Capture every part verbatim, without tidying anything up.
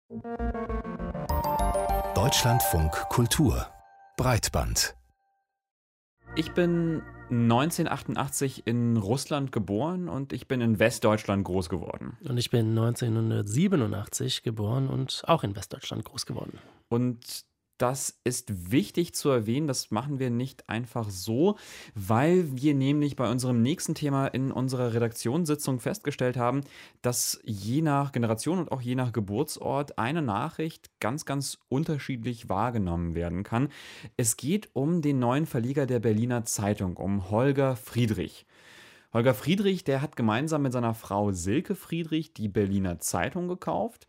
Deutschlandfunk Kultur Breitband. Ich bin neunzehnhundertachtundachtzig in Russland geboren und ich bin in Westdeutschland groß geworden. Und ich bin neunzehnhundertsiebenundachtzig geboren und auch in Westdeutschland groß geworden. Und das ist wichtig zu erwähnen, das machen wir nicht einfach so, weil wir nämlich bei unserem nächsten Thema in unserer Redaktionssitzung festgestellt haben, dass je nach Generation und auch je nach Geburtsort eine Nachricht ganz, ganz unterschiedlich wahrgenommen werden kann. Es geht um den neuen Verleger der Berliner Zeitung, um Holger Friedrich. Holger Friedrich, der hat gemeinsam mit seiner Frau Silke Friedrich die Berliner Zeitung gekauft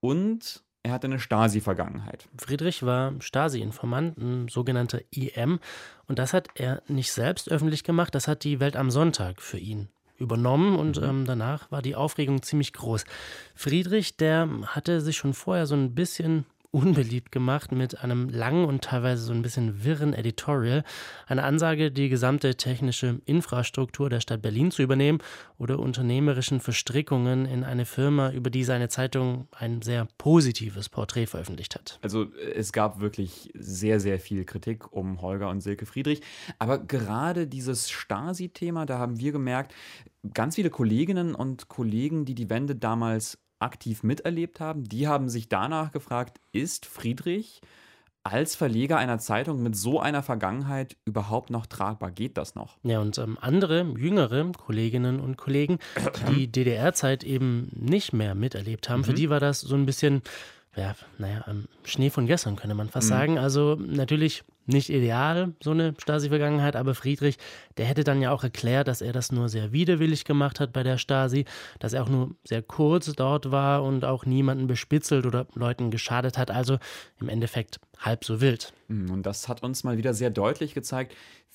und er hatte eine Stasi-Vergangenheit. Friedrich war Stasi-Informant, ein sogenannter I M. Und das hat er nicht selbst öffentlich gemacht, das hat die Welt am Sonntag für ihn übernommen. Und ähm, danach war die Aufregung ziemlich groß. Friedrich, der hatte sich schon vorher so ein bisschen unbeliebt gemacht mit einem langen und teilweise so ein bisschen wirren Editorial. Eine Ansage, die gesamte technische Infrastruktur der Stadt Berlin zu übernehmen oder unternehmerischen Verstrickungen in eine Firma, über die seine Zeitung ein sehr positives Porträt veröffentlicht hat. Also es gab wirklich sehr, sehr viel Kritik um Holger und Silke Friedrich. Aber gerade dieses Stasi-Thema, da haben wir gemerkt, ganz viele Kolleginnen und Kollegen, die die Wende damals aktiv miterlebt haben, die haben sich danach gefragt, ist Friedrich als Verleger einer Zeitung mit so einer Vergangenheit überhaupt noch tragbar? Geht das noch? Ja, und ähm, andere, jüngere Kolleginnen und Kollegen, die die D D R-Zeit eben nicht mehr miterlebt haben, mhm. für die war das so ein bisschen, ja, naja, ähm, Schnee von gestern, könnte man fast mhm. sagen. Also natürlich nicht ideal, so eine Stasi-Vergangenheit, aber Friedrich, der hätte dann ja auch erklärt, dass er das nur sehr widerwillig gemacht hat bei der Stasi, dass er auch nur sehr kurz dort war und auch niemanden bespitzelt oder Leuten geschadet hat, also im Endeffekt halb so wild. Und das hat uns mal wieder sehr deutlich gezeigt,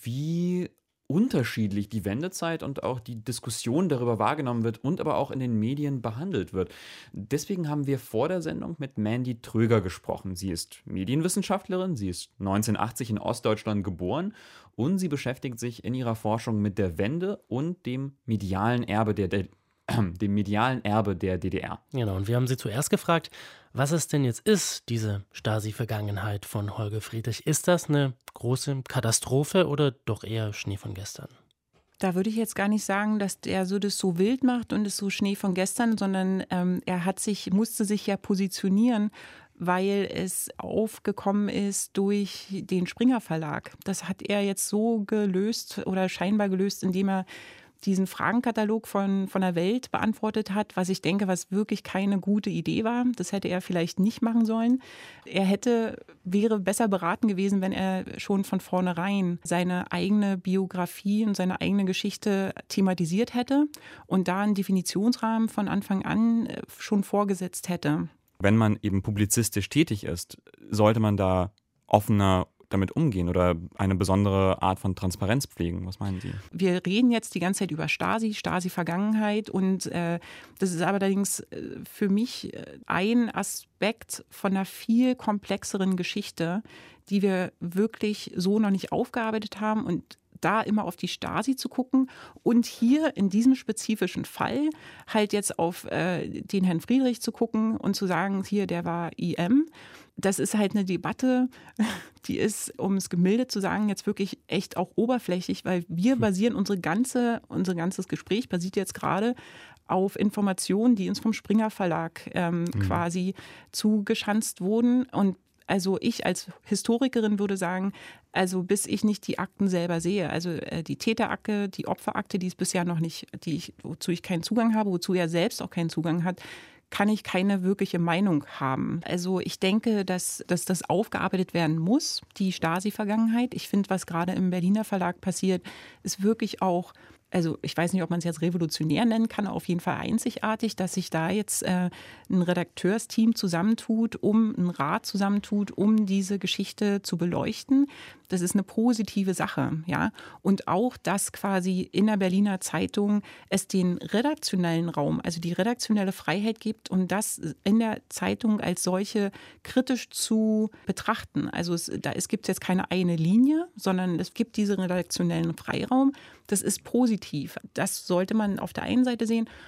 wie unterschiedlich die Wendezeit und auch die Diskussion darüber wahrgenommen wird und aber auch in den Medien behandelt wird. Deswegen haben wir vor der Sendung mit Mandy Tröger gesprochen. Sie ist Medienwissenschaftlerin, sie ist neunzehnhundertachtzig in Ostdeutschland geboren und sie beschäftigt sich in ihrer Forschung mit der Wende und dem medialen Erbe der, der dem medialen Erbe der D D R. Genau, und wir haben sie zuerst gefragt, was es denn jetzt ist, diese Stasi-Vergangenheit von Holger Friedrich. Ist das eine große Katastrophe oder doch eher Schnee von gestern? Da würde ich jetzt gar nicht sagen, dass er so das so wild macht und es so Schnee von gestern, sondern ähm, er hat sich, musste sich ja positionieren, weil es aufgekommen ist durch den Springer Verlag. Das hat er jetzt so gelöst oder scheinbar gelöst, indem er diesen Fragenkatalog von, von der Welt beantwortet hat, was ich denke, was wirklich keine gute Idee war. Das hätte er vielleicht nicht machen sollen. Er hätte, wäre besser beraten gewesen, wenn er schon von vornherein seine eigene Biografie und seine eigene Geschichte thematisiert hätte und da einen Definitionsrahmen von Anfang an schon vorgesetzt hätte. Wenn man eben publizistisch tätig ist, sollte man da offener damit umgehen oder eine besondere Art von Transparenz pflegen? Was meinen Sie? Wir reden jetzt die ganze Zeit über Stasi, Stasi-Vergangenheit und äh, das ist allerdings äh, für mich ein Aspekt von einer viel komplexeren Geschichte, die wir wirklich so noch nicht aufgearbeitet haben und da immer auf die Stasi zu gucken und hier in diesem spezifischen Fall halt jetzt auf äh, den Herrn Friedrich zu gucken und zu sagen, hier, der war I M. Das ist halt eine Debatte, die ist, um es gemildert zu sagen, jetzt wirklich echt auch oberflächlich, weil wir basieren, unsere ganze, unser ganzes Gespräch basiert jetzt gerade auf Informationen, die uns vom Springer Verlag ähm, mhm. quasi zugeschanzt wurden. Und also ich als Historikerin würde sagen, also bis ich nicht die Akten selber sehe, also äh, die Täterakte, die Opferakte, die es bisher noch nicht, die ich, wozu ich keinen Zugang habe, wozu er selbst auch keinen Zugang hat, kann ich keine wirkliche Meinung haben. Also ich denke, dass, dass das aufgearbeitet werden muss, die Stasi-Vergangenheit. Ich finde, was gerade im Berliner Verlag passiert, ist wirklich auch, also ich weiß nicht, ob man es jetzt revolutionär nennen kann, auf jeden Fall einzigartig, dass sich da jetzt äh, ein Redakteursteam zusammentut, um ein Rat zusammentut, um diese Geschichte zu beleuchten. Das ist eine positive Sache, ja. Und auch, dass quasi in der Berliner Zeitung es den redaktionellen Raum, also die redaktionelle Freiheit gibt, um das in der Zeitung als solche kritisch zu betrachten. Also es, da, es gibt jetzt keine eine Linie, sondern es gibt diesen redaktionellen Freiraum. Das ist positiv. Das sollte man auf der einen Seite sehen.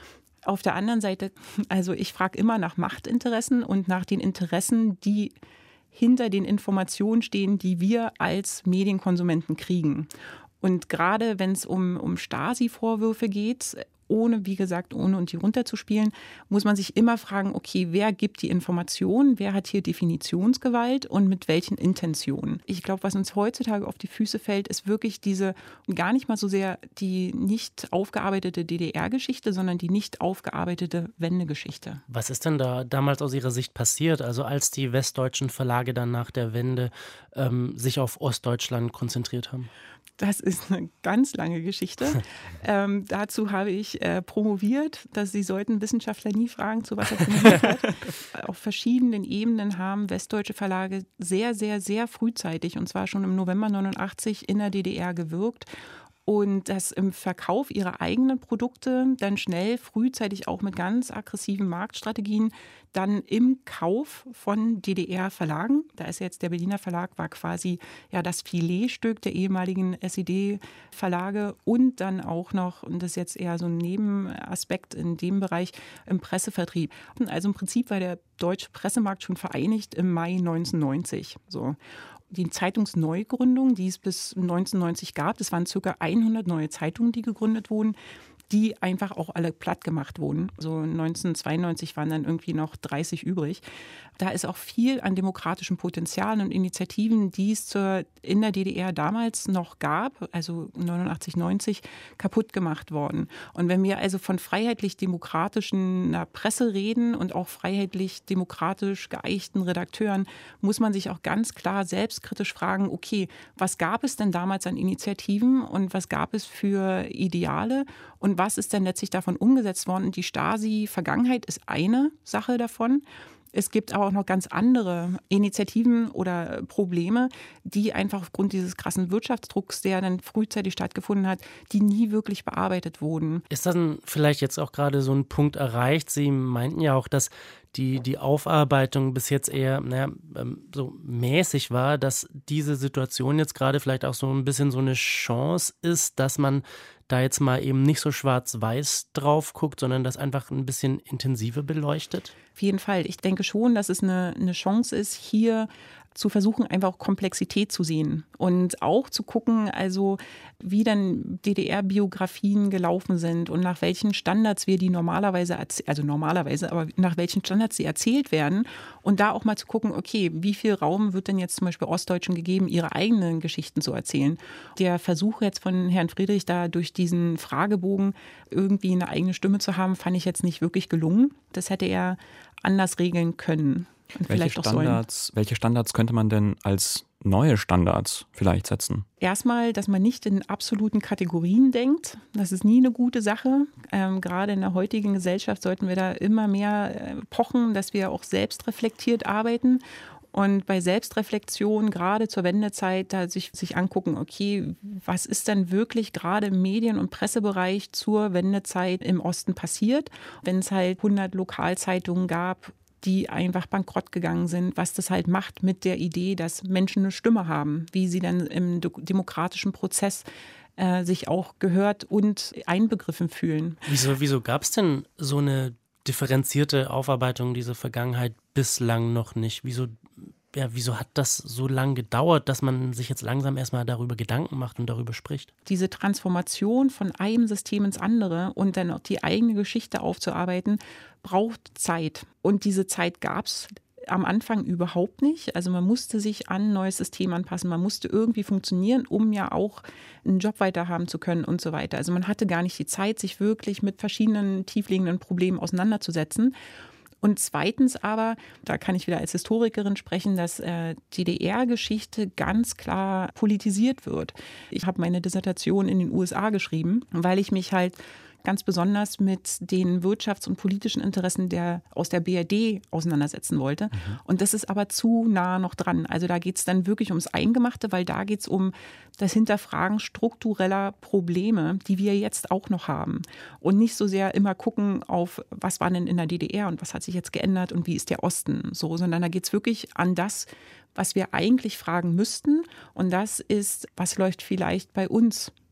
Auf der anderen Seite, also ich frage immer nach Machtinteressen und nach den Interessen, die hinter den Informationen stehen, die wir als Medienkonsumenten kriegen. Und gerade wenn es um, um Stasi-Vorwürfe geht, ohne, wie gesagt, ohne und die runterzuspielen, muss man sich immer fragen, okay, wer gibt die Information, wer hat hier Definitionsgewalt und mit welchen Intentionen? Ich glaube, was uns heutzutage auf die Füße fällt, ist wirklich diese, gar nicht mal so sehr die nicht aufgearbeitete D D R-Geschichte, sondern die nicht aufgearbeitete Wendegeschichte. Was ist denn da damals aus Ihrer Sicht passiert, also als die westdeutschen Verlage dann nach der Wende ähm, sich auf Ostdeutschland konzentriert haben? Das ist eine ganz lange Geschichte. ähm, dazu habe ich äh, promoviert, dass Sie sollten Wissenschaftler nie fragen, zu was er promoviert hat. Auf verschiedenen Ebenen haben westdeutsche Verlage sehr, sehr, sehr frühzeitig, und zwar schon im November neunundachtzig, in der D D R gewirkt. Und das im Verkauf ihrer eigenen Produkte dann schnell, frühzeitig auch mit ganz aggressiven Marktstrategien, dann im Kauf von D D R-Verlagen. Da ist jetzt der Berliner Verlag, war quasi ja das Filetstück der ehemaligen S E D-Verlage und dann auch noch, und das ist jetzt eher so ein Nebenaspekt in dem Bereich, im Pressevertrieb. Also im Prinzip war der deutsche Pressemarkt schon vereinigt im Mai neunzehnhundertneunzig. So. Die Zeitungsneugründung, die es bis neunzehnhundertneunzig gab, das waren ca. hundert neue Zeitungen, die gegründet wurden, die einfach auch alle platt gemacht wurden. So neunzehnhundertzweiundneunzig waren dann irgendwie noch dreißig übrig. Da ist auch viel an demokratischem Potenzial und Initiativen, die es zur, in der D D R damals noch gab, also neunundachtzig, neunzig, kaputt gemacht worden. Und wenn wir also von freiheitlich-demokratischen Presse reden und auch freiheitlich-demokratisch geeichten Redakteuren, muss man sich auch ganz klar selbstkritisch fragen, okay, was gab es denn damals an Initiativen und was gab es für Ideale und was ist denn letztlich davon umgesetzt worden? Die Stasi-Vergangenheit ist eine Sache davon. Es gibt aber auch noch ganz andere Initiativen oder Probleme, die einfach aufgrund dieses krassen Wirtschaftsdrucks, der dann frühzeitig stattgefunden hat, die nie wirklich bearbeitet wurden. Ist dann vielleicht jetzt auch gerade so ein Punkt erreicht? Sie meinten ja auch, dass die, die Aufarbeitung bis jetzt eher naja, so mäßig war, dass diese Situation jetzt gerade vielleicht auch so ein bisschen so eine Chance ist, dass man da jetzt mal eben nicht so schwarz-weiß drauf guckt, sondern das einfach ein bisschen intensiver beleuchtet? Auf jeden Fall. Ich denke schon, dass es eine, eine Chance ist, hier zu versuchen, einfach auch Komplexität zu sehen und auch zu gucken, also wie dann D D R-Biografien gelaufen sind und nach welchen Standards wir die normalerweise, also normalerweise, aber nach welchen Standards sie erzählt werden und da auch mal zu gucken, okay, wie viel Raum wird denn jetzt zum Beispiel Ostdeutschen gegeben, ihre eigenen Geschichten zu erzählen. Der Versuch jetzt von Herrn Friedrich da durch diesen Fragebogen irgendwie eine eigene Stimme zu haben, fand ich jetzt nicht wirklich gelungen. Das hätte er anders regeln können. Und welche, Standards, welche Standards könnte man denn als neue Standards vielleicht setzen? Erstmal, dass man nicht in absoluten Kategorien denkt. Das ist nie eine gute Sache. Ähm, gerade in der heutigen Gesellschaft sollten wir da immer mehr äh, pochen, dass wir auch selbstreflektiert arbeiten. Und bei Selbstreflexion, gerade zur Wendezeit, da sich, sich angucken, okay, was ist denn wirklich gerade im Medien- und Pressebereich zur Wendezeit im Osten passiert? Wenn es halt hundert Lokalzeitungen gab, die einfach bankrott gegangen sind, was das halt macht mit der Idee, dass Menschen eine Stimme haben, wie sie dann im demokratischen Prozess äh, sich auch gehört und einbegriffen fühlen. Wieso, wieso gab es denn so eine differenzierte Aufarbeitung dieser Vergangenheit bislang noch nicht? Wieso, ja, wieso hat das so lange gedauert, dass man sich jetzt langsam erstmal darüber Gedanken macht und darüber spricht? Diese Transformation von einem System ins andere und dann auch die eigene Geschichte aufzuarbeiten, braucht Zeit. Und diese Zeit gab es am Anfang überhaupt nicht. Also man musste sich an ein neues System anpassen. Man musste irgendwie funktionieren, um ja auch einen Job weiterhaben zu können und so weiter. Also man hatte gar nicht die Zeit, sich wirklich mit verschiedenen tiefliegenden Problemen auseinanderzusetzen. Und zweitens aber, da kann ich wieder als Historikerin sprechen, dass äh, D D R-Geschichte ganz klar politisiert wird. Ich habe meine Dissertation in den U S A geschrieben, weil ich mich halt ganz besonders mit den wirtschafts- und politischen Interessen der, aus der B R D auseinandersetzen wollte. Mhm. Und das ist aber zu nah noch dran. Also da geht es dann wirklich ums Eingemachte, weil da geht es um das Hinterfragen struktureller Probleme, die wir jetzt auch noch haben. Und nicht so sehr immer gucken auf, was war denn in der D D R und was hat sich jetzt geändert und wie ist der Osten so, sondern da geht es wirklich an das, was wir eigentlich fragen müssten. Und das ist, was läuft vielleicht bei uns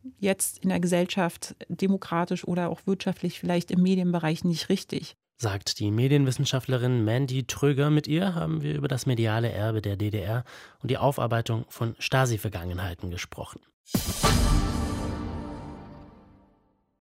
jetzt in der Gesellschaft demokratisch oder auch wirtschaftlich vielleicht im Medienbereich nicht richtig. Sagt die Medienwissenschaftlerin Mandy Tröger. Mit ihr haben wir über das mediale Erbe der D D R und die Aufarbeitung von Stasi-Vergangenheiten gesprochen.